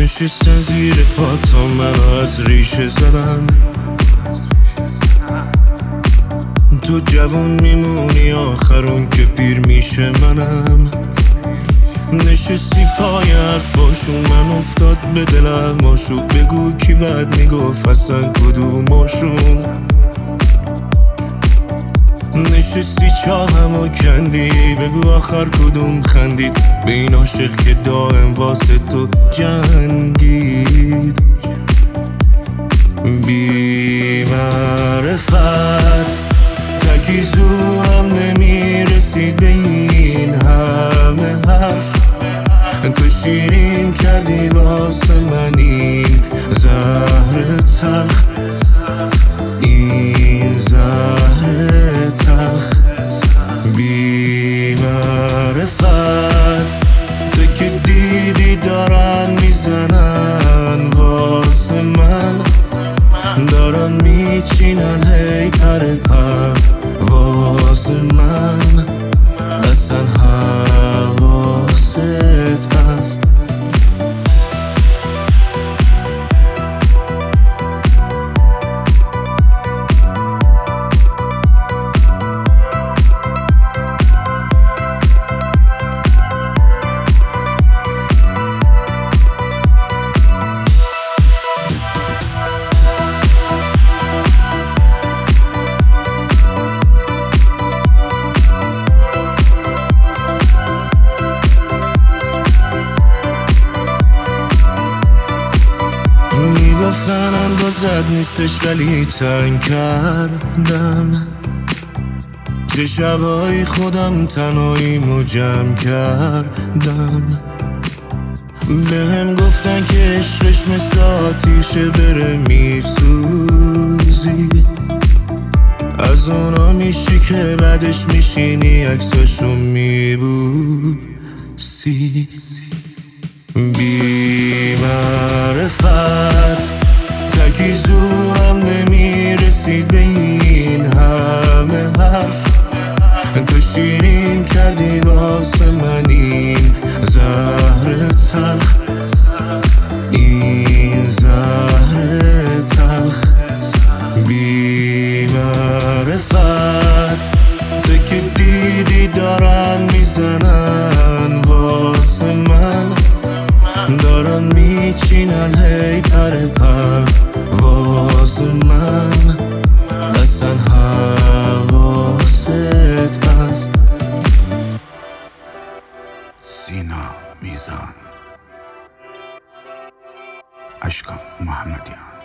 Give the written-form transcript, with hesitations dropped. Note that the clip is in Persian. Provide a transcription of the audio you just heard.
نشستن زیر پا تا منو از ریشه زدن. تو جوون میمونی آخرون که پیر میشه منم. نشستی پای حرفاشون من افتاد به دلم آشو. بگو کی بد میگفت اصلا کدوماشون. نشستی چاهمو کندی بگو آخر کدوم خندید به این عاشق که دائم واسه تو جنگید. بی معرفت تکی زورم نمیرسید به این همه حرف. تو شیرین کردی واسه من این زهر تلخ، این زهر تلخ. بی معرفت تو که دیدی دارن میزنن واسه من، دارن میچینن هی پر پر واسه من. اصلا حواست هست میگفتن اندازت نیستش ولی تنگ کردن. چه شبایی خودم تنهاییمو جمع کردم. بهم گفتن که عشقش مثل آتیشه بره میسوزی. از اونا میشی که بعدش میشینی عکساشو میبوسی. بی معرفت تکی زورم نمیرسید به این همه حرف. تو شیرین کردی واسه من این زهر تلخ، این زهر تلخ. بی معرفت تو که دیدی دارن میزنن واسه من، دارن میچینن هی پر پر واسه من. اصلا حواست هست. سینا میزان، اشکان محمدیان.